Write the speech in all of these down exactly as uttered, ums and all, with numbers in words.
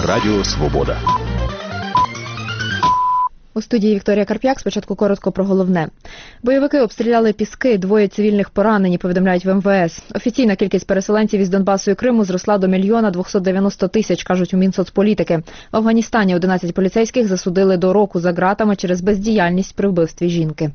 Радіо Свобода. У студії Вікторія Карп'як. Спочатку коротко про головне. Бойовики обстріляли Піски, двоє цивільних поранені, повідомляють в ем ве ес. Офіційна кількість переселенців із Донбасу і Криму зросла до мільйона двохсот дев'яносто тисяч, кажуть у Мінсоцполітики. В Афганістані одинадцять поліцейських засудили до року за ґратами через бездіяльність при вбивстві жінки.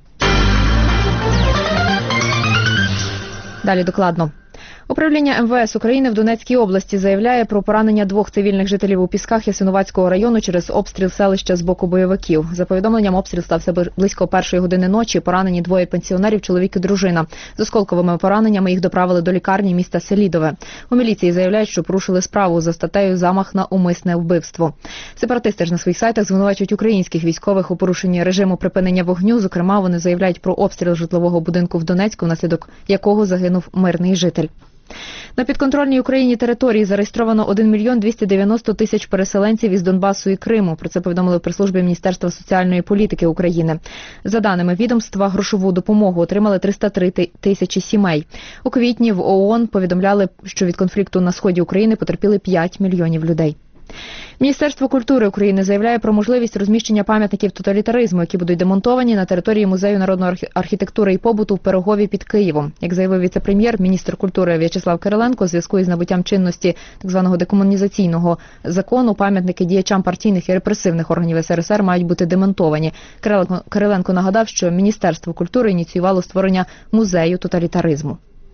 Далі докладно. Управління ем ве ес України в Донецькій області заявляє про поранення двох цивільних жителів у Пісках Ясинуватського району через обстріл селища з боку бойовиків. За повідомленням, обстріл стався близько першої години ночі. Поранені двоє пенсіонерів, чоловік і дружина. З осколковими пораненнями їх доправили до лікарні міста Селідове. У міліції заявляють, що порушили справу за статтею «Замах на умисне вбивство». Сепаратисти ж на своїх сайтах звинувачують українських військових у порушенні режиму припинення вогню. Зокрема, вони заявляють про обстріл житлового будинку в Донецьку, внаслідок якого загинув мирний житель. На підконтрольній Україні території зареєстровано один мільйон двісті дев'яносто тисяч переселенців із Донбасу і Криму. Про це повідомили в прес-службі Міністерства соціальної політики України. За даними відомства, грошову допомогу отримали триста три тисячі сімей. У квітні в о о ен повідомляли, що від конфлікту на сході України потерпіли п'ять мільйонів людей. Міністерство культури України заявляє про можливість розміщення пам'ятників тоталітаризму, які будуть демонтовані на території Музею народної архітектури і побуту в Пирогові під Києвом. Як заявив віце-прем'єр, міністр культури В'ячеслав Кириленко, у зв'язку із набуттям чинності так званого декомунізаційного закону, пам'ятники діячам партійних і репресивних органів ес ер ес ер мають бути демонтовані. Кириленко, Кириленко нагадав, що Міністерство культури ініціювало створення музею тоталітаризму.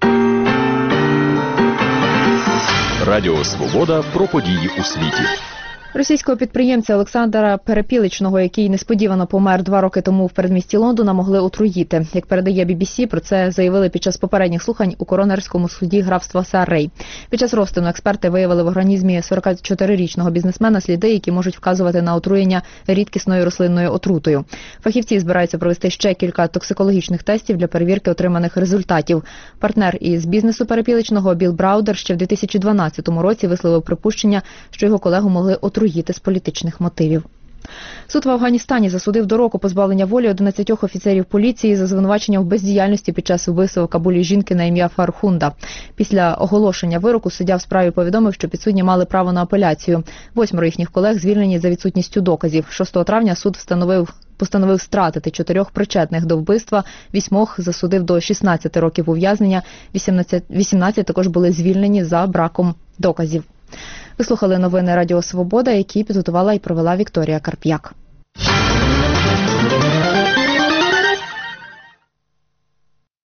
Радіо Свобода про події у світі. Російського підприємця Олександра Перепіличного, який несподівано помер два роки тому в передмісті Лондона, могли отруїти. Як передає бі бі сі, про це заявили під час попередніх слухань у коронерському суді графства Саррей. Під час розтину експерти виявили в організмі сорокачотирирічного бізнесмена сліди, які можуть вказувати на отруєння рідкісною рослинною отрутою. Фахівці збираються провести ще кілька токсикологічних тестів для перевірки отриманих результатів. Партнер із бізнесу Перепіличного Білл Браудер ще в дві тисячі дванадцятому році висловив припущення, що його колегу могли отруїти з політичних мотивів. Суд в Афганістані засудив до року позбавлення волі одинадцятьох офіцерів поліції за звинувачення в бездіяльності під час вбивства в Кабулі жінки на ім'я Фархунда. Після оголошення вироку суддя в справі повідомив, що підсудні мали право на апеляцію. Восьмеро їхніх колег звільнені за відсутністю доказів. шостого травня суд встановив постановив стратити чотирьох причетних до вбивства, вісьмох засудив до шістнадцяти років ув'язнення, вісімнадцять також були звільнені за браком доказів. Ви слухали новини Радіо Свобода, які підготувала і провела Вікторія Карп'як.